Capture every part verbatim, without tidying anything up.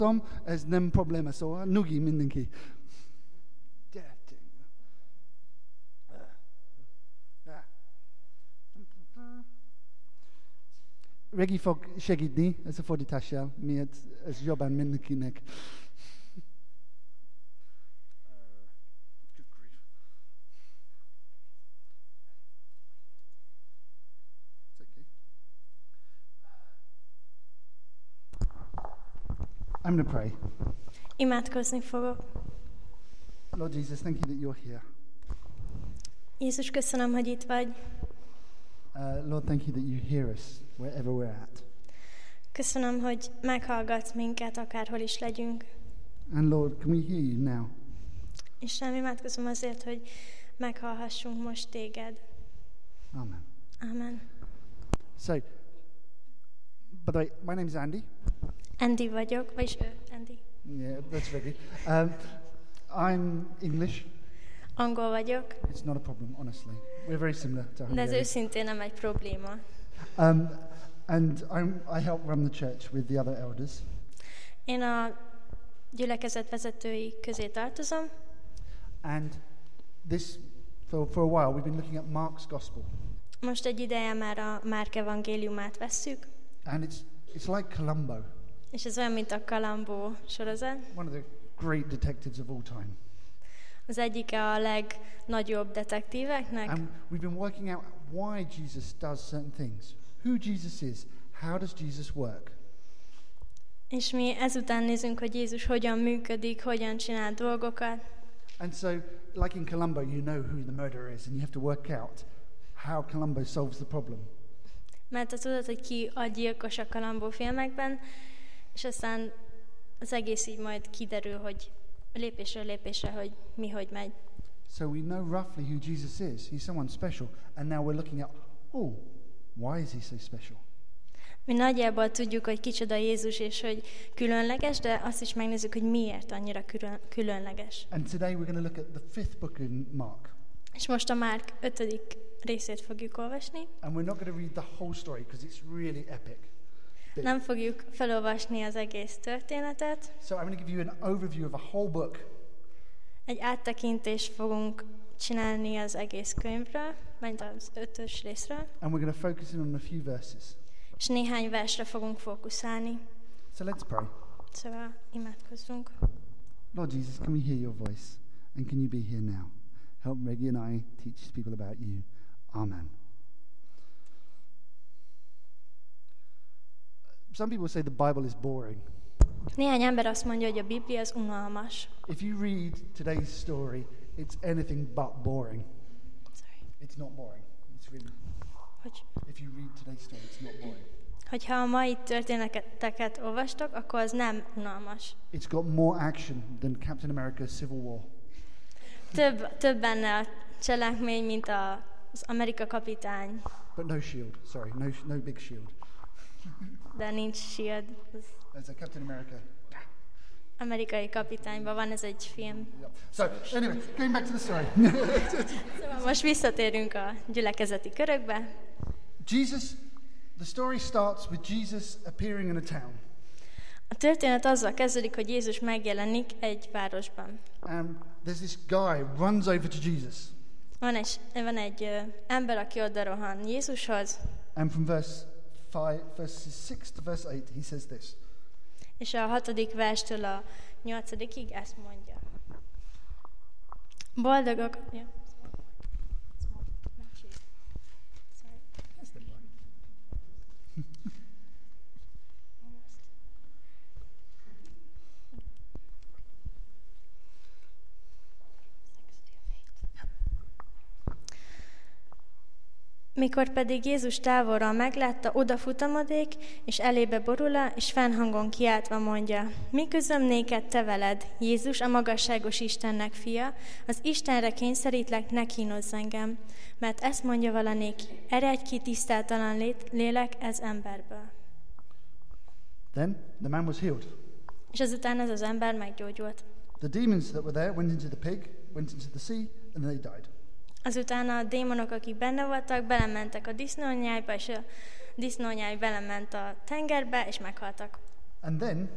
Tom, ez nem probléma, szóval nyugi mindenki. Regi fog segíteni, ez a fordítással, miért ez jobban mindenkinek. I'm going to pray. Imádkozni fogok. Lord Jesus, thank you that you're here. Jézus, köszönöm, hogy itt vagy. Uh, Lord, thank you that you hear us wherever we're at. Köszönöm, hogy meghallgatsz minket, akárhol is legyünk. And Lord, can we hear you now? Isten, imádkozom azért, hogy meghallhassunk most téged. Amen. Amen. So, by the way, my name is Andy. Andy vagyok, vagyis ő, Andy. Yeah, that's Reggie. Um, I'm English. Angol vagyok. It's not a problem, honestly. We're very similar to De ez Hungarian. őszintén nem egy probléma. Um, and I'm, I help run the church with the other elders. Én a gyülekezet vezetői közé tartozom. And this, for, for a while, we've been looking at Mark's Gospel. Most egy ideje már a Márk evangéliumát vesszük. And it's, it's like Columbo. És ez olyan, mint a Columbo sorozat. One of the great detectives of all time. Az egyike a legnagyobb detektíveknek. And we've been working out why Jesus does certain things. Who Jesus is. How does Jesus work? És mi ezután nézünk, hogy Jézus hogyan működik, hogyan csinál dolgokat. And so, like in Columbo, you know who the murderer is, and you have to work out how Columbo solves the problem. Mert te tudod, hogy ki a gyilkos a Columbo filmekben, és aztán az egész így majd kiderül, hogy lépésről lépésre, hogy mi hogy megy. So we know roughly who Jesus is. He's someone special. And now we're looking at, oh, why is he so special? Mi nagyjából tudjuk, hogy kicsoda Jézus, és hogy különleges, de azt is megnézzük, hogy miért annyira külön, különleges. And today we're going to look at the fifth book in Mark. És most a Márk ötödik részét fogjuk olvasni. And we're not going to read the whole story because it's really epic. Big. Nem fogjuk felolvasni az egész történetet. So I'm going to give you an overview of the whole book. Egy áttekintést fogunk csinálni az egész könyvről, majd az ötös részről. And we're going to focus in on a few verses. És néhány versre fogunk fókuszálni. So let's pray. Szóval imádkozzunk. Lord Jesus, can we hear your voice? And can you be here now? Help Reggie and I teach people about you. Amen. Some people say the Bible is boring. Néhány ember azt mondja, hogy a Biblia az unalmas. If you read today's story, it's anything but boring. Sorry. It's not boring. It's really. Hogy, If you read today's story, it's not boring. hogyha a mai történeteket olvastok, akkor az nem unalmas. It's got more action than Captain America's Civil War. Több, több benne a cselekmény, mint a, az Amerika kapitány, But no shield. Sorry, no, no big shield. de nincs shield. Az There's a Captain America. amerikai kapitányban van ez egy film. Yep. So anyway, going back to the story. Szóval most visszatérünk a gyülekezeti körökbe. Jesus, the story starts with Jesus appearing in a town. A történet azzal kezdődik, hogy Jézus megjelenik egy városban. And there's this guy runs over to Jesus. Van egy, van egy ö, ember, aki oda rohan Jézushoz, And from verse five, verses six to verse eight, he says this. és a hatodik verstől a nyolcadikig ezt mondja. Boldogok... Ja. Mikor pedig Jézus távolról meglátta, odafutamodék, és elébe borul, és fennhangon kiáltva mondja: Mi közöm néked, te veled, Jézus, a magasságos Istennek fia, az Istenre kényszerítlek, ne kínozz engem, mert ezt mondja valanéki: eredj ki, tisztátalan lé- lélek, ez emberből. Then the man was healed. És azután ez az ember meggyógyult. The demons that were there went into the pig, went into the sea, and they died. Azután a démonok, akik benne voltak, belementek a disznónyájba, és a disznónyáj belement a tengerbe, és meghaltak. And then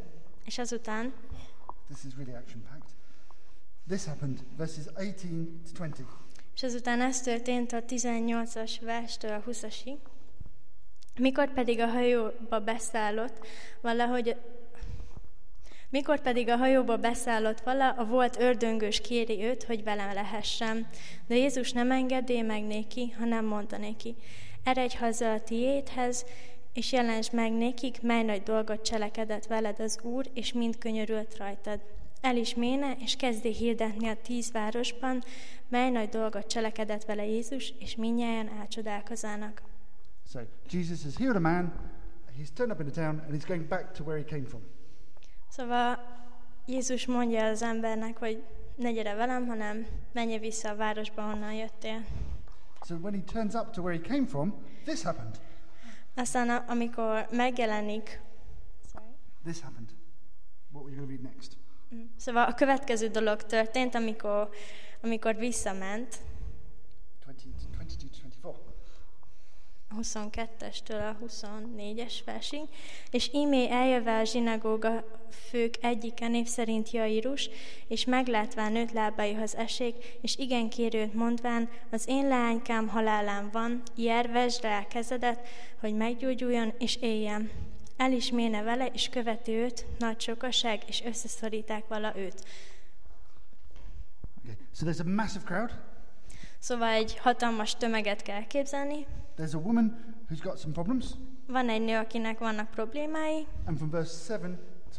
És azután, this is really action-packed. This happened, verses eighteen to twenty. és azután ez történt a tizennyolcas verstől a huszasig. Mikor pedig a hajóba beszállott, valahogy Mikor pedig a hajóba beszállott vala, a volt ördöngős kéri őt, hogy vele lehessen. De Jézus nem engedé meg néki, hanem mondta néki, eredj haza a tiédhez, és jelensd meg nékik, mely nagy dolgot cselekedett veled az Úr, és mind könyörült rajtad. El is méne, és kezdé hirdetni a tíz városban, mely nagy dolgot cselekedett vele Jézus, és mindnyájan elcsodálkozának. So Jesus has healed a man, he's turned up in the town, and he's going back to where he came from. Szóval Jézus mondja az embernek, hogy ne gyere velem, hanem menj vissza a városba, honnan jöttél. So when he turns up to where he came from, this happened. Aztán amikor megjelenik, Sorry. This happened. What we're going to read next. Szóval a következő dolog történt, amikor, amikor visszament, twenty, twenty-two to twenty-four. a huszonkettestől a huszonnégyes versig, és ímé eljöve a zsinagóga fők egyike név szerint Jairus, és meglátván őt lábaihoz esik, és igen kérőt mondván, az én leánykám halálán van, jervesd rá kezedet, hogy meggyógyuljon és éljen. El is méne vele, és követi őt, nagy sokaság, és összeszoríták vala őt. Okay. So there's a massive crowd. Szóval egy hatalmas tömeget kell képzelni. There's a woman who's got some problems. Van egy nő, akinek vannak problémái. And from verse seven to...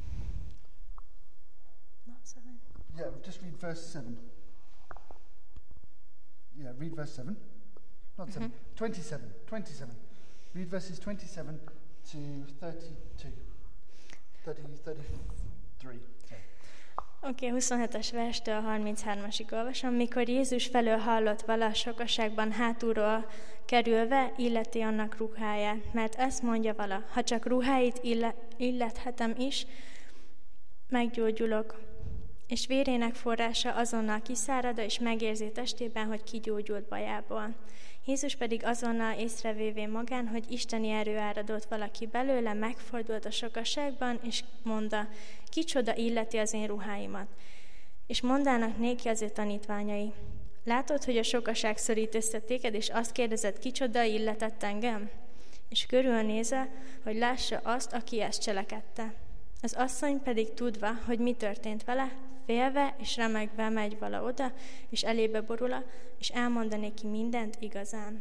Yeah, just read verse seven. Yeah, read verse seven. Not seven. Mm-hmm. twenty-seven. twenty-seven. Read verses twenty-seven to thirty-two. thirty, thirty-three. Oké, okay, huszonhetes verstől a harminchármasig olvasom. Mikor Jézus felől hallott vala a sokaságban hátulról kerülve, illeti annak ruháját, mert ezt mondja vala, ha csak ruháit ille, illethetem is, meggyógyulok. És vérének forrása azonnal kiszárad, és megérzi testében, hogy kigyógyult bajából. Jézus pedig azonnal észrevévén magán, hogy isteni erő áradott valaki belőle, megfordult a sokaságban, és mondta, kicsoda illeti az én ruháimat. És mondának néki az ő tanítványai. Látod, hogy a sokaság szorít össze téged, és azt kérdezed, kicsoda illetett engem? És körülnéze, hogy lássa azt, aki ezt cselekedte. Az asszony pedig tudva, hogy mi történt vele, félve és remegve megy vala oda, és elébe borula, és elmonda neki mindent igazán.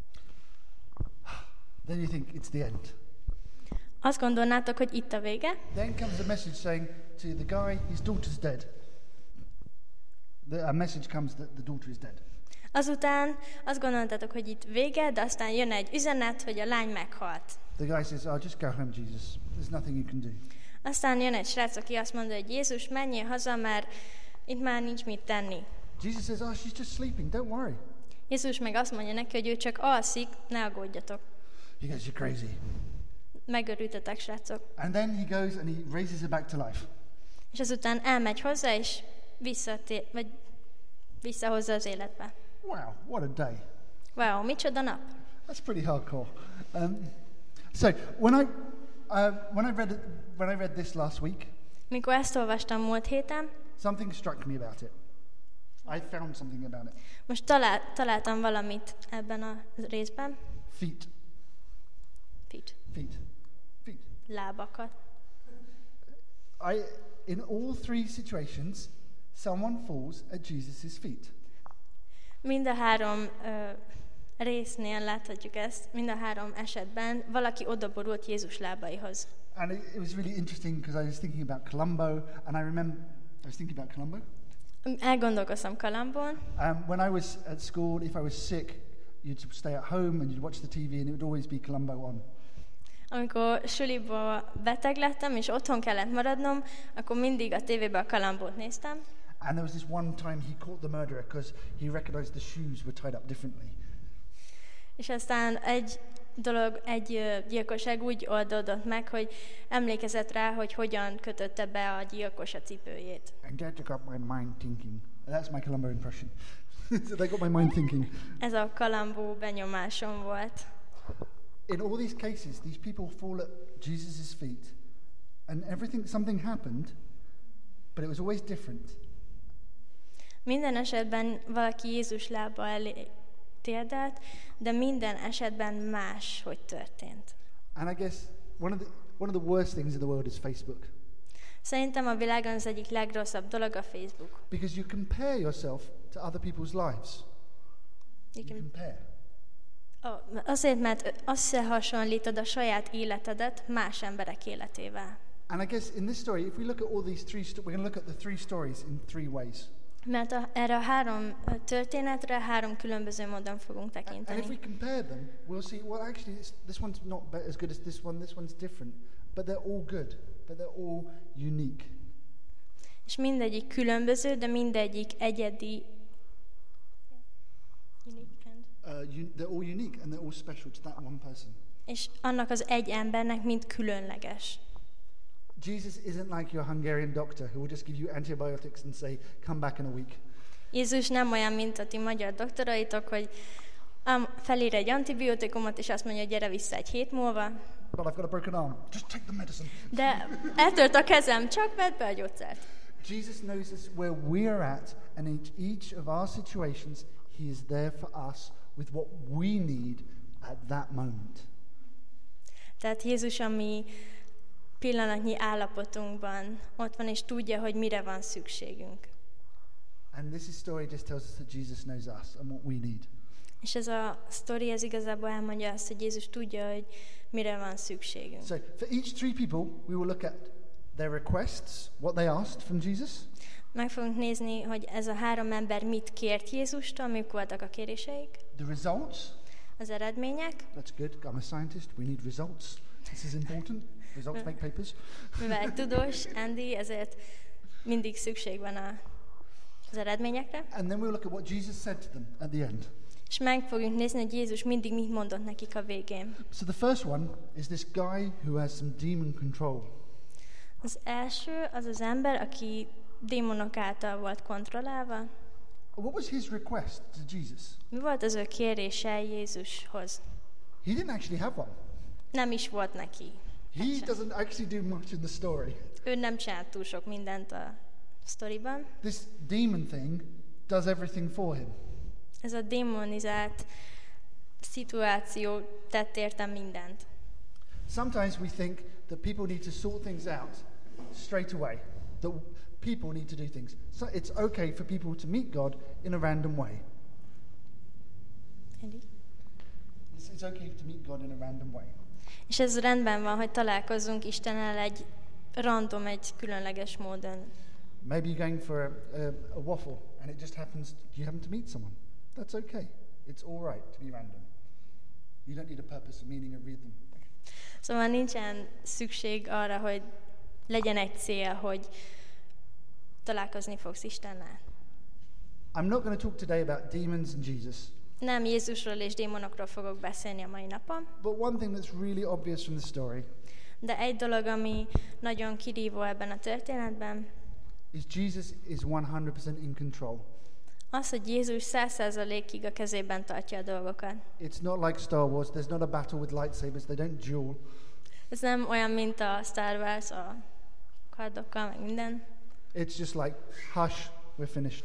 Then you think it's the end. Azt gondolnátok, hogy itt a vége? Then comes a message saying to the guy, his daughter's dead. The, a message comes that the daughter is dead. Azután azt gondoltátok, hogy itt vége, de aztán jön egy üzenet, hogy a lány meghalt. The guy says, "Oh, just go home, Jesus. There's nothing you can do." Aztán jön egy srác, aki azt mondja, hogy Jézus, menjél haza, mert itt már nincs mit tenni. Jesus says, "Oh, she's just sleeping. Don't worry." Jézus meg azt mondja neki, hogy ő csak alszik, ne aggódjatok. He goes, "You're crazy." Megörültetek, srácok. And then he goes and he raises her back to life. És azután elmegy hozzá, és visszatér, vagy visszahozza az életbe. Wow, what a day. Wow, micsoda nap. That's pretty hardcore. Um, so when I uh, when I read it, when I read this last week, mikor ezt olvastam múlt héten, something struck me about it. I found something about it. Most talál, találtam valamit ebben a részben. Feet. Feet. Feet. Feet. Lábakat. I in all three situations, someone falls at Jesus' feet. Mind a három uh, résznél láthatjuk ezt, mind a három esetben valaki odaborult Jézus lábaihoz. And it, it was really interesting because I was thinking about Columbo, and I remember I was thinking about Columbo. Elgondolkoztam Columbo-n. Um, when I was at school, if I was sick, you'd stay at home and you'd watch the T V, and it would always be Columbo on. Amikor suliba beteg lettem, és otthon kellett maradnom, akkor mindig a tévében a Columbo-t néztem. And there was this one time he caught the murderer because he recognized the shoes were tied up differently. És aztán egy dolog, egy gyilkosság úgy oldódott meg, hogy emlékezett rá, hogy hogyan kötötte be a gyilkos a cipőjét. And that got my mind thinking. That's my Columbo impression. So they got my mind thinking. Ez a Columbo benyomásom volt. In all these cases, these people fall at Jesus' feet And everything, something happened, but it was always different. Minden esetben valaki Jézus lába elé térdelt, de minden esetben más, hogy történt. And I guess one of the one of the worst things in the world is Facebook. Szerintem a világon az egyik legrosszabb dolog a Facebook. Because you compare yourself to other people's lives. You, you compare. Oh, azért, mert összehasonlítod a saját életedet más emberek életével. And I guess in this story, if we look at all these three, sto- we're going to look at the three stories in three ways. Mert a, erre a három történetre három különböző módon fogunk tekinteni. And if we compare them, we'll see, well, actually, this, this one's not as good as this one, this one's different. But they're all good, but they're all unique. És mindegyik különböző, de mindegyik egyedi. Unique and? Uh, un- they're all unique, and they're all special to that one person. És annak az egy embernek mind különleges. Jesus isn't like your Hungarian doctor who will just give you antibiotics and say, come back in a week. Jézus nem olyan, mint a ti magyar doktoraitok, hogy um, felír egy antibiotikumot, és azt mondja, hogy gyere vissza egy hét múlva. But I've got a broken arm. Just take the medicine. De eltört a kezem, csak vedd be a gyógyszert. Jesus knows us where we are at, and in each of our situations, he is there for us with what we need at that moment. Tehát Jézus a mi pillanatnyi állapotunkban ott van, és tudja, hogy mire van szükségünk. And this story just tells us that Jesus knows us and what we need. És ez a sztori, ez igazából elmondja azt, hogy Jézus tudja, hogy mire van szükségünk. So for each three people, we will look at their requests, what they asked from Jesus. Meg fogunk nézni, hogy ez a három ember mit kért Jézustól, mik voltak a kéréseik, The results. az eredmények. That's good. I'm a scientist. We need results. This is important. Results make papers. Mivel egy tudós, Andy, ezért mindig szükség van a, az eredményekre. And then we'll look at what Jesus said to them at the end. És meg fogjuk nézni, hogy Jézus mindig mit mondott nekik a végén. So the first one is this guy who has some demon control. Az első az az ember, aki démonok által volt kontrollálva. What was his request to Jesus? Mi volt az ő kérése Jézushoz? He didn't actually have one. Nem is volt neki. He doesn't actually do much in the story. Ő nem csinált túl sok mindent a sztoriban. This demon thing does everything for him. Ez a démonizált szituáció tett értem mindent. Sometimes we think that people need to sort things out straight away. That people need to do things. So it's okay for people to meet God in a random way. Andy? It's, it's okay to meet God in a random way. És ez rendben van, hogy találkozzunk Istennel egy random, egy különleges módon. Maybe you're going for a, a, a waffle and it just happens you happen to meet someone. That's okay. It's all right to be random. You don't need a purpose, a meaning, a rhythm. Szóval nincsen szükség arra, hogy legyen egy cél, hogy találkozni fogsz Istennel. I'm not going to talk today about demons and Jesus. Nem Jézusról és démonokról fogok beszélni a mai napon, But one thing that's really obvious from the story de egy dolog, ami nagyon kirívó ebben a történetben, is Jesus is one hundred percent in control. az, hogy Jézus száz százalékig a kezében tartja a dolgokat. It's not like Star Wars. There's not a battle with lightsabers. They don't duel. Ez nem olyan, mint a Star Wars, a kardokkal, meg minden. It's just like, hush, we're finished.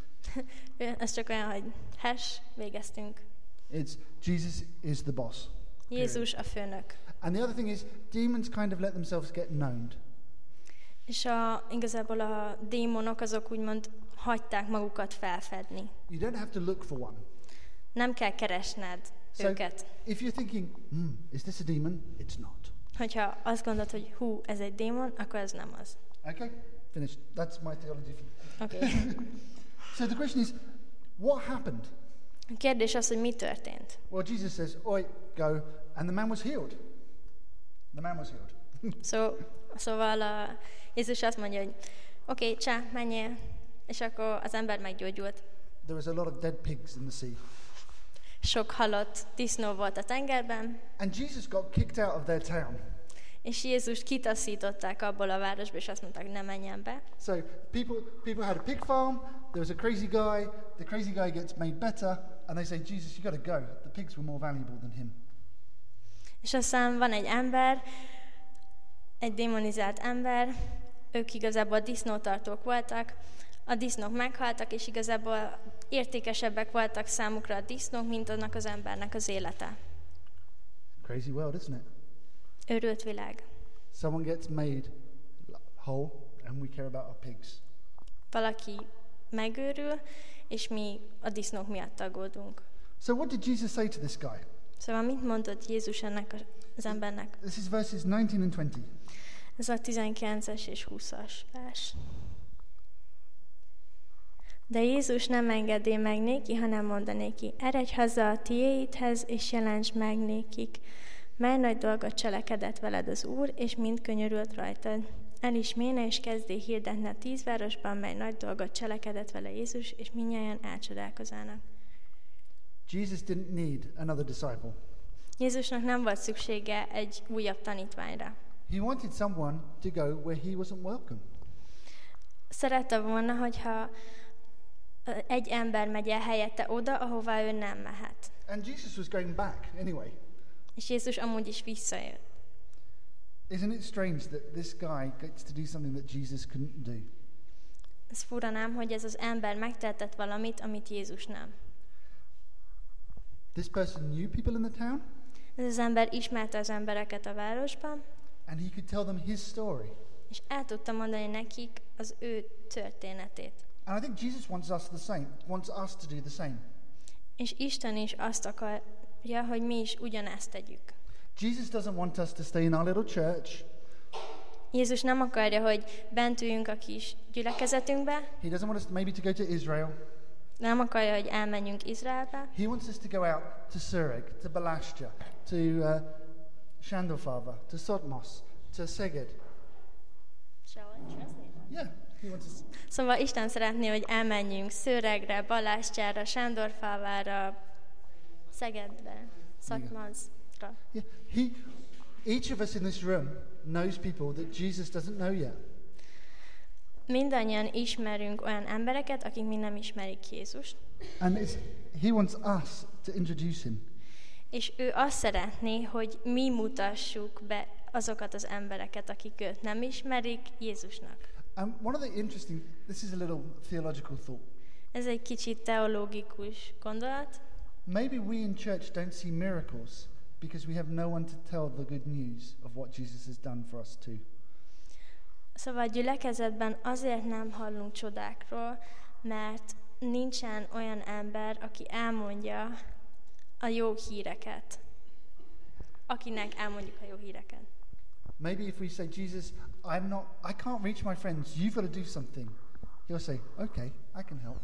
Ez csak olyan, hogy hash, végeztünk. It's Jesus is the boss. Jézus a főnök. And the other thing is, demons kind of let themselves get known. És a, igazából a démonok azok úgymond hagyták magukat felfedni. You don't have to look for one. Nem kell keresned So őket. if you're thinking, hmm, is this a demon? It's not. Hogyha azt gondolod, hogy hú, ez egy démon, akkor ez nem az. Okay, finished. That's my theology. Oké. Okay. So the question is, what happened? A kérdés az, hogy mi történt. Well, Jesus says, oi, go, and the man was healed. The man was healed. Szó, szóval a Jézus azt mondja, hogy oké, okay, csá, menjél, és akkor az ember meggyógyult. There was a lot of dead pigs in the sea. Sok halott disznó volt a tengerben, And Jesus got kicked out of their town. és Jézust kitaszították abból a városból, és azt mondták, hogy ne menjen be. So people, people had a pig farm. There was a crazy guy. The crazy guy gets made better, and they say, Jesus, you got to go. The pigs were more valuable than him. És aztán van egy ember, egy démonizált ember, ők igazából disznótartók voltak, a disznók meghaltak, és igazából értékesebbek voltak számukra a disznók, mint annak az embernek az élete. Crazy world, isn't it? Őrült világ. Someone gets made whole and we care about our pigs. Valaki megőrül, és mi a disznók miatt aggódunk. So what did Jesus say to this guy? Szóval mit mondott Jézus ennek az embernek? This is verses nineteen and twenty. Ez a tizenkilences és húszas vers. De Jézus nem engedi meg néki, hanem mondta néki, eredj haza a tiéidhez, és jelentsd meg nékik, mely nagy dolgot cselekedett veled az Úr, és mind könyörült rajtad. El is méne, és kezdé hirdetni a tíz városban, mely nagy dolgot cselekedett vele Jézus, és mindnyájan elcsodálkozának. Jesus didn't need another disciple. Jézusnak nem volt szüksége egy újabb tanítványra. He wanted someone to go where he wasn't welcome. Szerette volna, hogyha egy ember megy el helyette oda, ahová ő nem mehet. And Jesus was going back anyway. És Jézus amúgy is visszajött. Isn't it strange that this guy gets to do something that Jesus couldn't do? Ez fura nem, hogy ez az ember megtehetett valamit, amit Jézus nem. This person knew people in the town. Ez az ember ismerte az embereket a városban, And he could tell them his story. és el tudta mondani nekik az ő történetét. And I think Jesus wants us the same, wants us to do the same. És Isten is azt akarja, hogy mi is ugyanezt tegyük. Jesus doesn't want us to stay in our little church. Jézus nem akarja, hogy bent üljünk a kis gyülekezetünkbe, He doesn't want us to maybe to go to Israel. nem akarja, hogy elmenjünk Izraelbe, He wants us to go out to Sureg, to Balashja, to uh, Shandorfava, to Sotmos, to Szeged. Yeah, he wants us. Szóval Isten szeretné, hogy elmenjünk Szőregre, Balástyára, Sándorfávára, Szegedre, Szatmazra. Yeah, he, each of us in this room knows people that Jesus doesn't know yet. Mindannyian ismerünk olyan embereket, akik még nem ismerik Jézust. And it's, he wants us to introduce him. És ő azt szeretné, hogy mi mutassuk be azokat az embereket, akik őt nem ismerik, Jézusnak. And one of the interesting, this is a little theological thought. Ez egy kicsit teológikus gondolat. Maybe we in church don't see miracles because we have no one to tell the good news of what Jesus has done for us too. Szóval a gyülekezetben azért nem hallunk csodákról, mert nincsen olyan ember, aki elmondja a jó híreket. Akinek elmondjuk a jó híreket. Maybe if we say, Jesus, I'm not, I can't reach my friends, you've got to do something. He'll say, okay, I can help.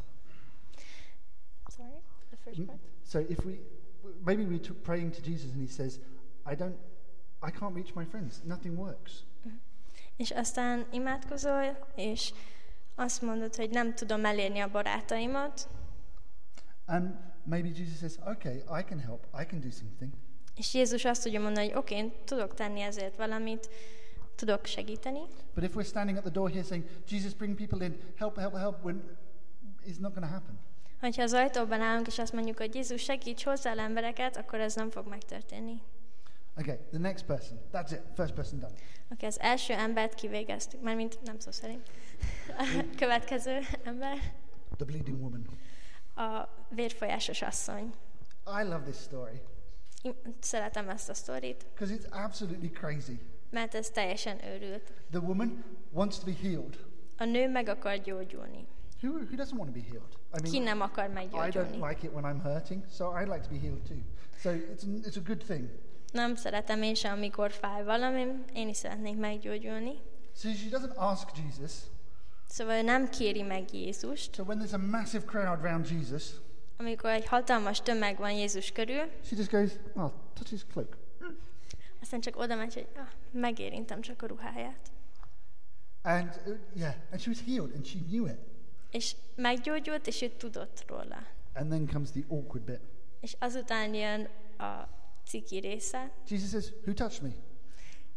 Sorry, the first part? So if we, maybe we took praying to Jesus and he says, I don't, I can't reach my friends, nothing works. És aztán imádkozol, és azt mondod, hogy nem tudom elérni a barátaimat. And maybe Jesus says, okay, I can help, I can do something. És Jézus azt tudja mondani, hogy oké, okay, tudok tenni ezért valamit, tudok segíteni. But if we're standing at the door here saying, Jesus, bring people in, help, help, help, when, it's not going to happen. Ha az ajtóban állunk, és azt mondjuk, hogy Jézus, segíts hozzá embereket, akkor ez nem fog megtörténni. Okay, the next person. That's it. First person done. Oké, okay, az első embert kivégeztük, mert mint nem szó szerint. A következő ember. The bleeding woman. A vérfolyásos asszony. I love this story. Szeretem ezt a sztorit. Because it's absolutely crazy. Mert ez teljesen őrült. The woman wants to be healed. A nő meg akar gyógyulni. Who, who doesn't want to be healed? I mean, Ki nem akar I meggyógyulni? don't like it when I'm hurting, so I like to be healed too. So it's a, it's a good thing. Nem szeretem én sem, amikor fáj valami, én is szeretnék meggyógyulni. So she doesn't ask Jesus. Szóval ő nem kéri meg Jézust. So when there's a massive crowd around Jesus, Amikor egy hatalmas tömeg van Jézus körül, she just goes, oh, touch his cloak. aztán csak oda megy, hogy ah, megérintem csak a ruháját. And uh, yeah, and she was healed and she knew it. És meggyógyult, és ő tudott róla. And then comes the awkward bit. És azután jön a ciki része. Jesus says, who touched me?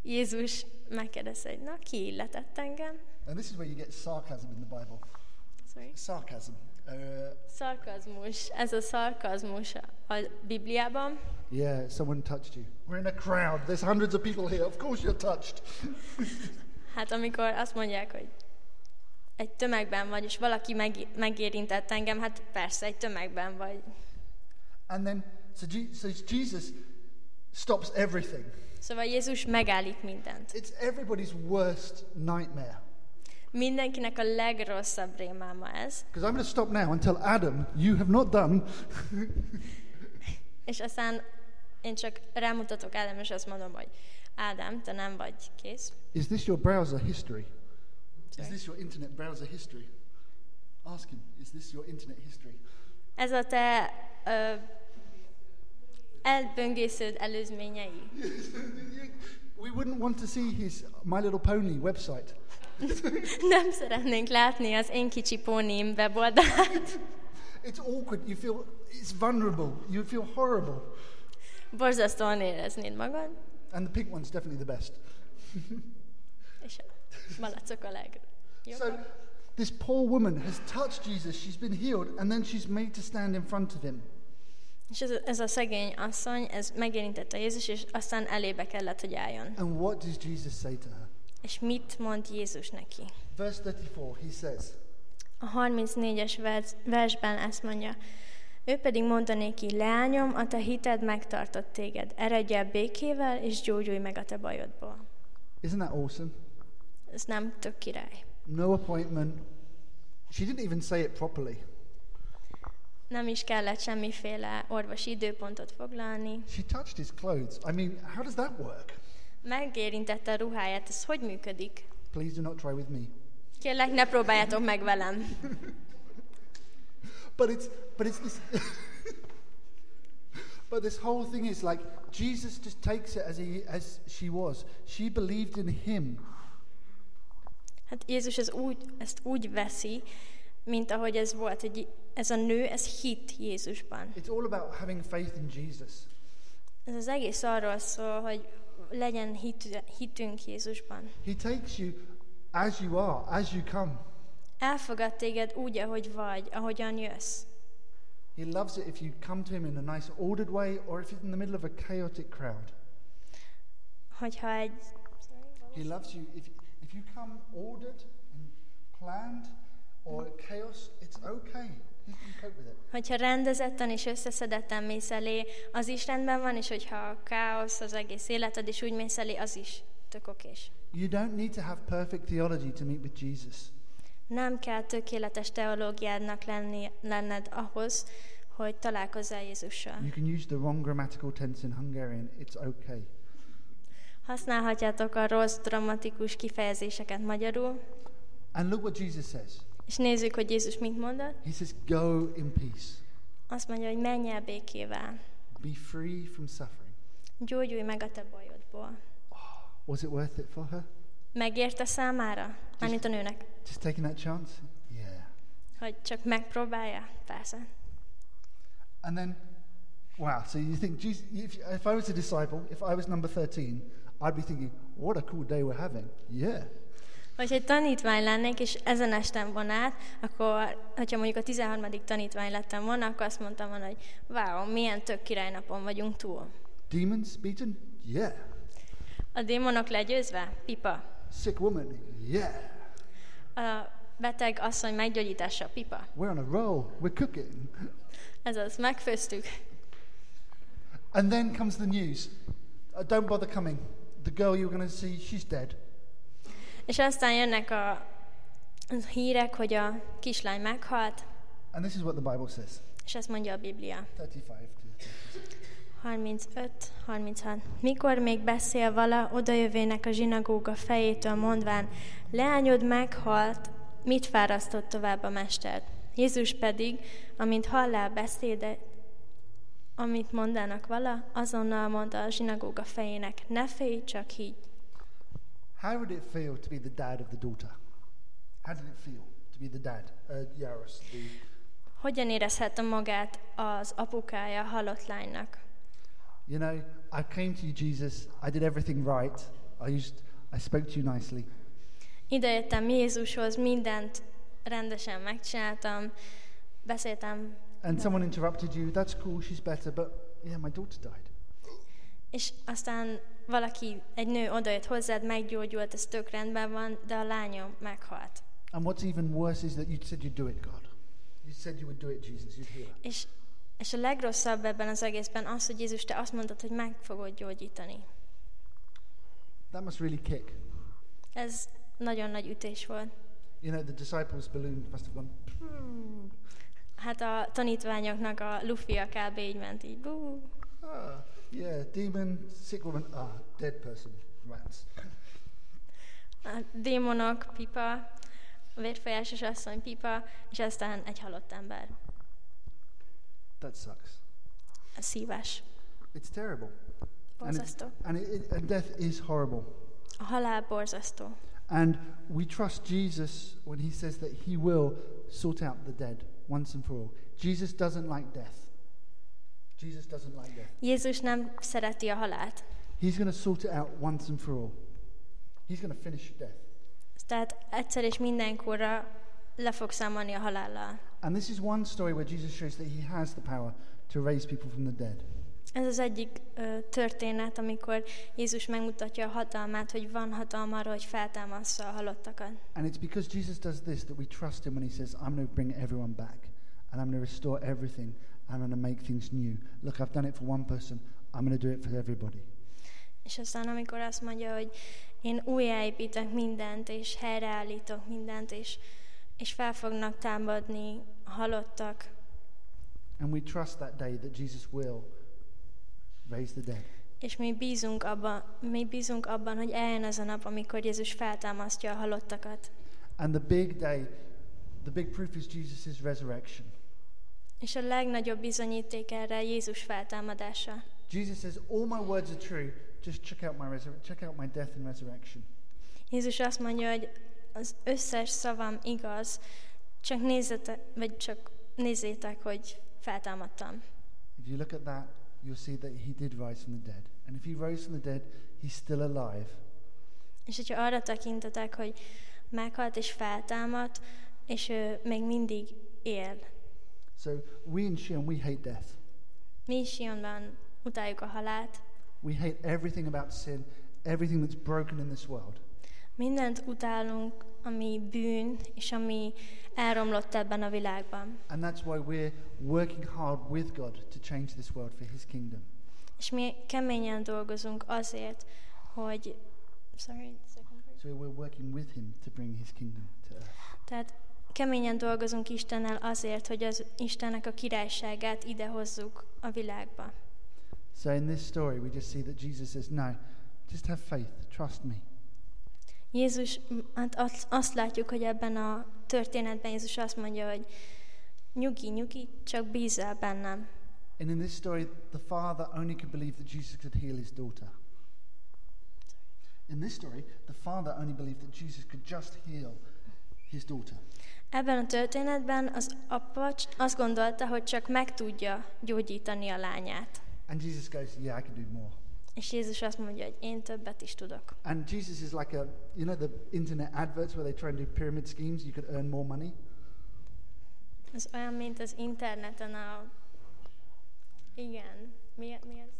Jézus megkérdezi, hogy na, ki illetett engem? And this is where you get sarcasm in the Bible. Sorry. Sarcasm. Uh, Szarkazmus. Ez a szarkazmus a Bibliában. yeah, someone touched you. We're in a crowd. There's hundreds of people here. Of course you're touched. Hát amikor azt mondják, hogy egy tömegben vagy, és valaki meg, megérintett engem, hát persze, egy tömegben vagy. And then, so, Je- so Jesus stops everything. Szóval Jézus megállít mindent. It's everybody's worst nightmare. Mindenkinek a legrosszabb rémálma ez. Because I'm going to stop now and tell Adam, you have not done. És aztán én csak rámutatok Ádám, és azt mondom, hogy Ádám, te nem vagy kész. Is this your browser history? Is Sorry. this your internet browser history? Ask him, is this your internet history? Ez a te ö, elböngésződ előzményei. We wouldn't want to see his My Little Pony website. Nem szeretnénk látni az Én kicsi pónim weboldalát. It's awkward. You feel it's vulnerable. You feel horrible. Borzasztóan éreznéd magad, And the pink one's definitely the best. és a malacok a So legjobbak. this poor woman has touched Jesus. She's been healed, and then she's made to stand in front of him. És ez, ez a szegény asszony, ez megérintette Jézus, és aztán elébe kellett, hogy álljon. And what does Jesus say to her? És mit mond Jézus neki? Verse thirty-four, he says, A harmincnégyes vers, versben ezt mondja, ő pedig mondta néki, leányom, a te hited megtartott téged, eredj el békével, és gyógyulj meg a te bajodból. isn't that awesome? Ez nem tök király. No appointment. She didn't even say it properly. Nem is kellett semmiféle orvosi időpontot foglalni. She touched his clothes. I mean, how does that work? Megérintette a ruháját, ez hogy működik? Please do not try with me. Kérlek, ne próbáljátok meg velem. But it's but it's this But this whole thing is like Jesus just takes it as he as she was. She believed in him. Hát Jézus ez úgy, ezt úgy veszi, mint ahogy ez volt, hogy ez a nő, ez hit Jézusban. It's all about having faith in Jesus. Ez az egész arról szól, hogy legyen hit, hitünk Jézusban. He takes you as you are, as you come. Elfogad téged úgy, ahogy vagy, ahogyan jössz. He loves it if you come to him in a nice ordered way or if you're in the middle of a chaotic crowd. Hogyha egy... He loves you if if you come ordered and planned or chaos, it's okay. He can cope with it. Hogyha rendezetten és összeszedetten mész elé, az is rendben van, és hogyha a káosz az egész életed, és úgy mész elé, az is tök okés. You don't need to have perfect theology to meet with Jesus. Nem kell tökéletes teológiádnak lenni, lenned ahhoz, hogy találkozzál Jézussal. You can use the wrong grammatical tense in Hungarian. It's okay. Használhatjátok a rossz grammatikus kifejezéseket magyarul, And look what Jesus says. és nézzük, hogy Jézus mit mondott. He says, go in peace. Azt mondja, hogy menj el békével. Be free from suffering. Gyógyulj meg a te bajodból. Was it worth it for her? Megérte számára? Mármint a nőnek. Just taking that chance? Yeah. Hogy csak megpróbálja? Persze. And then, wow, so you think, Jesus, if, if I was a disciple, if I was number thirteen, I'd be thinking, what a cool day we're having. Yeah. Vagy egy tanítvány lennék, és ezen estem volna át, akkor, hogyha mondjuk a tizenharmadik tanítvány lettem volna, akkor azt mondtam volna, hogy wow, milyen tök királynapon vagyunk túl. Demons beaten? Yeah. A démonok legyőzve? Pipa. Sick woman? Yeah. A beteg asszony meggyógyítása? Pipa. We're on a roll. We're cooking. Ez az, megfőztük. And then comes the news. Uh, don't bother coming. The girl you're going to see, she's dead. És aztán jönnek a, a hírek, hogy a kislány meghalt, And this is what the Bible says. és ezt mondja a Biblia. thirty-five to harmincöt harminchat. Mikor még beszél vala, odajövének a zsinagóga fejétől mondván, leányod meghalt, mit fárasztott tovább a mester? Jézus pedig, amint hallá beszédet, amit mondának vala, azonnal mondta a zsinagóga fejének, ne félj, csak higgy. How would it feel to be the dad of the daughter? How did it feel to be the dad? Uh, Yaros, the... Hogyan érezhette magát az apukája a halott lánynak? You know, I came to you, Jesus. I did everything right. I used, I spoke to you nicely. Ide jöttem Jézushoz, mindent rendesen megcsináltam, beszéltem. And someone interrupted you. That's cool, she's better, but yeah, my daughter died. És aztán valaki, egy nő odajött hozzád, meggyógyult, ez tök rendben van, de a lányom meghalt. And what's even worse is that you said you'd do it, God. You said you would do it, Jesus. You'd heal her. És, és a legrosszabb ebben az egészben az, hogy Jézus, te azt mondtad, hogy meg fogod gyógyítani. That must really kick. Ez nagyon nagy ütés volt. You know, the disciples' balloon must have gone. Hát a tanítványoknak a lufia kb. Így ment így. Bú. Ah, yeah, demon, sick woman, ah, dead person, rats. A démonok, pipa, a vérfolyásos asszony, pipa, és aztán egy halott ember. That sucks. A szívás. It's terrible. And, Borzasztó. it's, and, it, and death is horrible. A halál borzasztó. And we trust Jesus when he says that he will sort out the dead once and for all. Jesus doesn't like death. Jesus doesn't like death. Jézus nem szereti a halált. He's going to sort it out once and for all. He's going to finish death. Tehát egyszer és mindenkorra le fog számolni a halállal. And this is one story where Jesus shows that he has the power to raise people from the dead. Ez az egyik ö, történet, amikor Jézus megmutatja a hatalmát, hogy van hatalma arra, hogy feltámassza a halottakat. And it's because Jesus does this that we trust him when he says, I'm going to bring everyone back. And I'm going to restore everything. I'm going to make things new. Look, I've done it for one person. I'm going to do it for everybody. És aztán amikor azt mondja, hogy én újjáépítek mindent, és helyreállítok mindent, és, és fel fognak támadni a halottak. And we trust that day that Jesus will raise the dead. És mi bízunk abban, mi bízunk abban, hogy eljön az a nap, amikor Jézus feltámasztja a halottakat. And the big day, the big proof is Jesus' resurrection. És a legnagyobb bizonyíték erre Jézus feltámadása. Jesus says, all my words are true, just check out my, resur- check out my death and resurrection. Jézus azt mondja, hogy az összes szavam igaz, csak nézzetek, vagy csak nézzétek, hogy feltámadtam. If you look at that, you'll see that he did rise from the dead. And if he rose from the dead, he's still alive. És hogyha arra tekintetek, hogy meghalt és feltámadt, és ő még mindig él. So we in Shion, we hate death. Mi is Sionban utáljuk a halált. We hate everything about sin, everything that's broken in this world. Mindent utálunk, ami bűn, és ami elromlott ebben a világban. And that's why we're working hard with God to change this world for his kingdom. És mi keményen dolgozunk azért, hogy... Sorry, second part. So we're working with him to bring his kingdom to earth. Tehát keményen dolgozunk Istennel azért, hogy az Istennek a királyságát ide hozzuk a világba. So in this story we just see that Jesus says, no, just have faith, trust me. Jézus, hát azt látjuk, hogy ebben a történetben Jézus azt mondja, hogy nyugi, nyugi, csak bízzál bennem. And in this story, the father only could believe that Jesus could heal his daughter. In this story, the father only believed that Jesus could just heal his daughter. Ebben a történetben az apa azt gondolta, hogy csak meg tudja gyógyítani a lányát. And Jesus goes, yeah, I can do more. És Jézus azt mondja, hogy én többet is tudok. And Jesus is like a, you know the internet adverts where they try and do pyramid schemes, you could earn more money? Ez olyan, mint az interneten a... Igen. Mi, mi ez?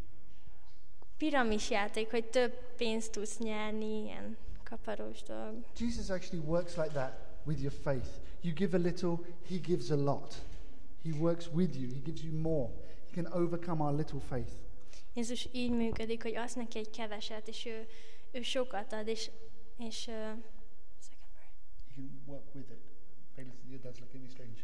Piramis játék, hogy több pénzt tudsz nyerni, ilyen kaparós dolog. Jesus actually works like that with your faith. You give a little, he gives a lot. He works with you, he gives you more. He can overcome our little faith. Jézus így működik, hogy azt neki egy keveset, és ő, ő sokat ad, és... és uh, second part. He can work with it. Hey, listen, your dad's looking at me strange.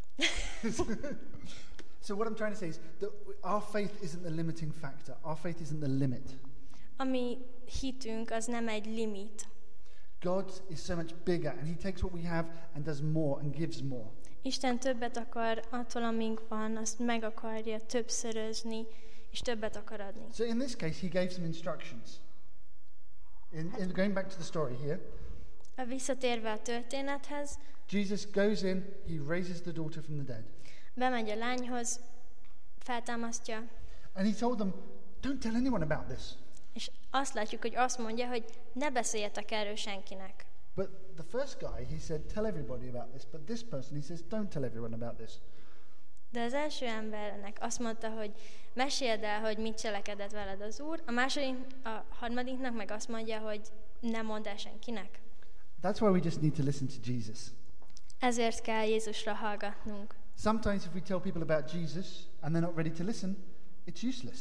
So what I'm trying to say is that our faith isn't the limiting factor. Our faith isn't the limit. Ami hitünk, az nem egy limit. God is so much bigger, and he takes what we have and does more and gives more. Isten többet akar attól, amink van, azt meg akarja többszörözni, és többet akar adni. So in this case, he gave some instructions. In, in going back to the story here, A visszatérve a történethez, Jesus goes in, he raises the daughter from the dead. bemegy a lányhoz, feltámasztja, And he told them, don't tell anyone about this. és azt látjuk, hogy azt mondja, hogy ne beszéljetek erről senkinek. But the first guy, he said, tell everybody about this. But this person, he says, don't tell everyone about this. De az első embernek azt mondta, hogy meséld el, hogy mit cselekedett veled az Úr. A második, a harmadiknak meg azt mondja, hogy ne mondd el senkinek. That's why we just need to listen to Jesus. Ezért kell Jézusra hallgatnunk. Sometimes if we tell people about Jesus and they're not ready to listen, it's useless.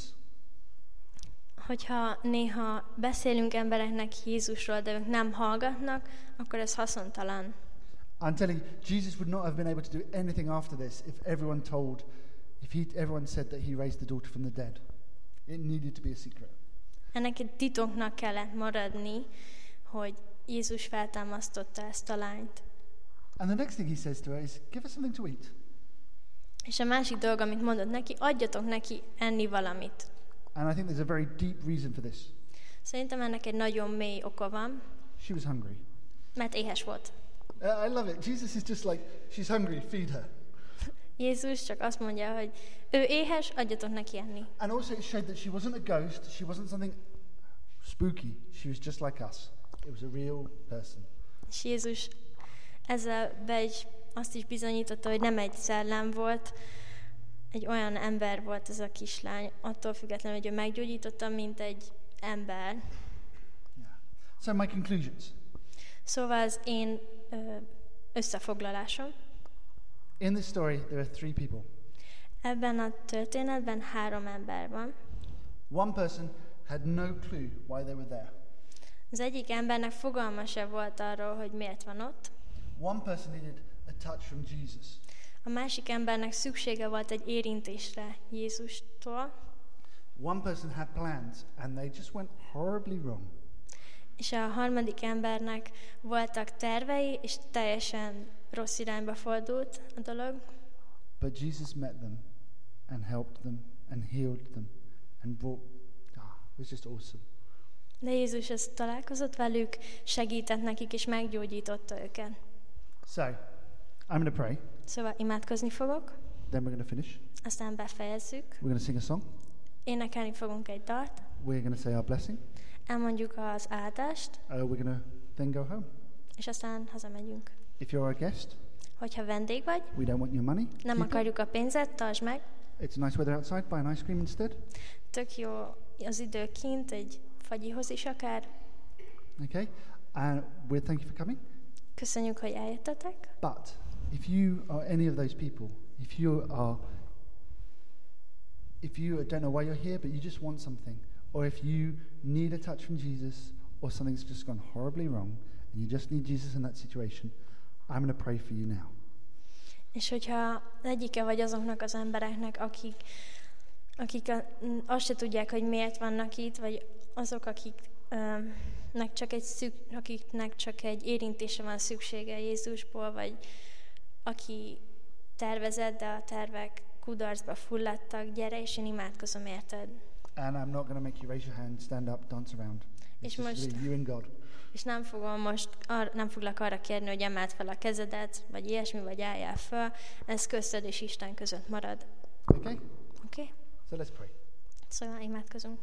Hogyha néha beszélünk embereknek Jézusról, de ők nem hallgatnak, akkor ez haszontalan. I'm telling you, Jesus would not have been able to do anything after this if everyone told, if he, everyone said that he raised the daughter from the dead. It needed to be a secret. Ennek egy titoknak kellett maradni, hogy Jézus feltámasztotta ezt a lányt. And the next thing he says to her is, give us something to eat. És a másik dolog, amit mondott neki, adjatok neki enni valamit. And I think there's a very deep reason for this. Szerintem ennek egy nagyon mély oka van, She was hungry. mert éhes volt. Uh, I love it. Jesus is just like, she's hungry, feed her. Jézus csak azt mondja, hogy ő éhes, adjatok neki enni. And also it showed that she wasn't a ghost, she wasn't something spooky. She was just like us. It was a real person. És Jézus ezzel be is, azt is bizonyította, hogy nem egy szellem volt, egy olyan ember volt ez a kislány, attól függetlenül, hogy ő meggyógyította, mint egy ember. Yeah. So my conclusions. Szóval az én ö, összefoglalásom. In this story there are three people. Ebben a történetben három ember van. One person had no clue why they were there. Az egyik embernek fogalma se volt arról, hogy miért van ott. One person needed a touch from Jesus. A másik embernek szüksége volt egy érintésre Jézustól. One person had plans and they just went horribly wrong. És a harmadik embernek voltak tervei, és teljesen rossz irányba fordult a dolog. But Jesus met them and helped them and healed them and brought, ah, it was just awesome. De Jézus ezt találkozott velük, segített nekik, és meggyógyította őket. So, I'm going to pray, Szóval imádkozni fogok, then we're going to finish. aztán befejezzük. We're going to sing a song. Énekelni fogunk egy dalt, We're going to say our blessing. elmondjuk az áldást, Uh, we're going to then go home. és aztán hazamegyünk. If you're a guest, Hogyha vendég vagy, we don't want your money. nem Keep it. akarjuk a pénzet, tartsd meg. It's nice weather outside, buy an ice cream instead. Tök jó az idő kint, egy fagyihoz is akár. Okay? And we thank you for coming. Köszönjük, hogy eljöttetek. But if you are any of those people, if you are, if you don't know why you're here, but you just want something, or if you need a touch from Jesus, or something's just gone horribly wrong, and you just need Jesus in that situation, I'm going to pray for you now. És hogyha egyike vagy azoknak az embereknek, akik, akik a, azt se tudják, hogy miért vannak itt, vagy azok, akiknek csak egy szük, akiknek csak egy érintése van szüksége Jézusból, vagy aki tervezett, de a tervek kudarcba fulladtak, gyere, és én imádkozom érted. And I'm not going to make you raise your hand, stand up, dance around. It's És just most- really you and God. És nem fogom most, ar, nem foglak arra kérni, hogy emeld fel a kezedet, vagy ilyesmi, vagy álljál föl. Ez közted és Isten között marad. Okay? Oké? Okay? So let's pray. Szóval imádkozunk.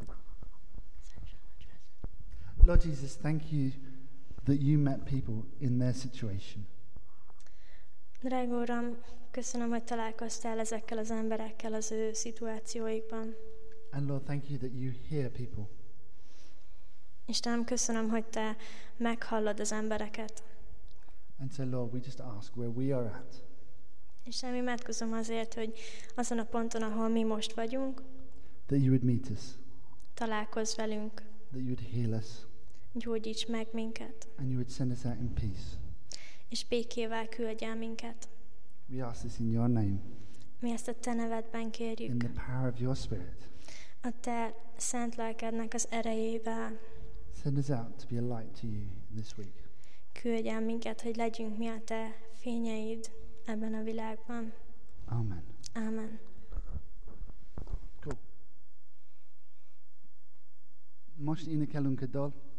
Lord Jesus, thank you that you met people in their situation. Drága Uram, köszönöm, hogy találkoztál ezekkel az emberekkel az ő szituációikban. And Lord, thank you that you hear people. Istenem, köszönöm, hogy Te meghallod az embereket. And so, Lord, we just ask where we are at, Istenem, imádkozom azért, hogy azon a ponton, ahol mi most vagyunk, that you would meet us, találkozz velünk, that you would heal us, gyógyíts meg minket, and you would send us out in peace. és békével küldj el minket. We ask this in your name, Mi ezt a Te nevedben in kérjük, the power of your Spirit. a Te szent lelkednek az erejével. Send us out to be a light to you in this week. Küldj el minket, hogy legyünk mi a Te fényeid ebben a világban. Amen. Ámen. Cool. Most énekelünk a dal.